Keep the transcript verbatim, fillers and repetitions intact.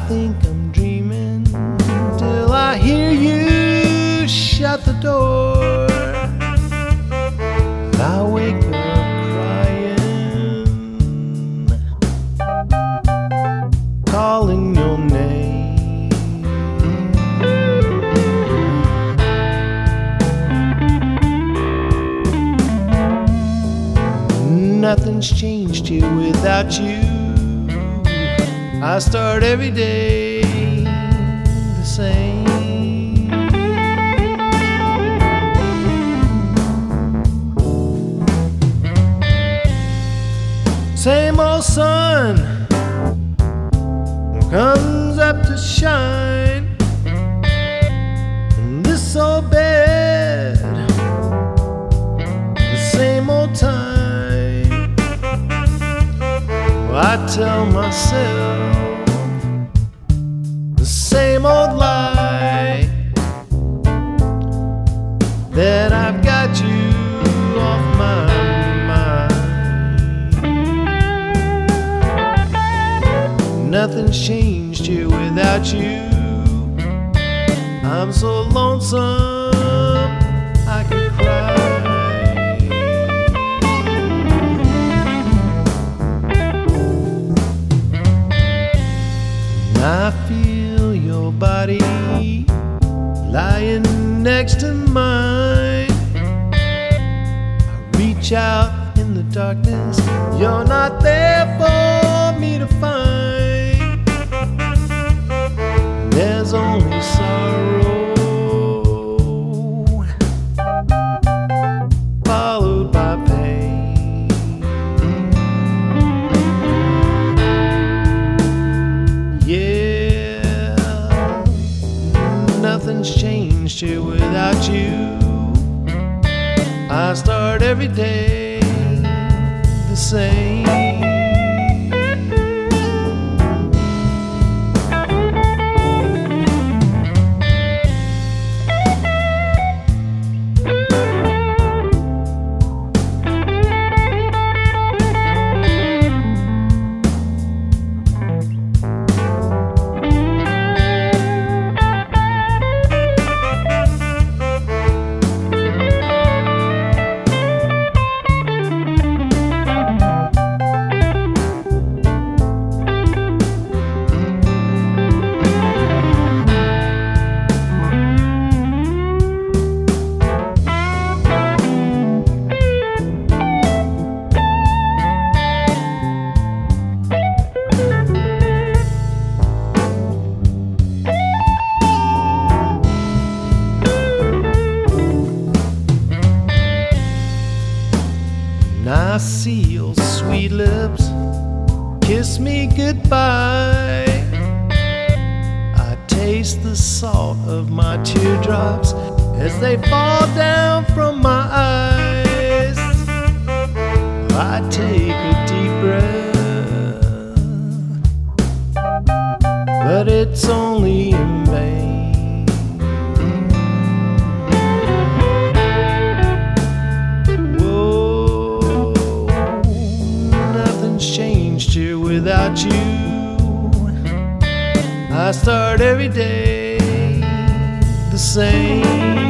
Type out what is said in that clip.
think I'm dreaming till I hear you shut the door. I wake up crying, calling your name. Nothing's changed here without you. I start every day the same. Same old sun comes up to shine in this old bed, the same old time. I tell myself the same old lie, that I've got you off my mind. Nothing's changed here without you. I'm so lonesome I could cry. I feel your body lying next to mine. I reach out in the darkness, you're not there for me to find. There's only sorrow followed by pain. Yeah, nothing's changed here without you. I start every day the same. I see your sweet lips kiss me goodbye. I taste the salt of my teardrops as they fall down from my eyes. I take a deep breath, but it's only in vain. Changed here without you. I start every day the same.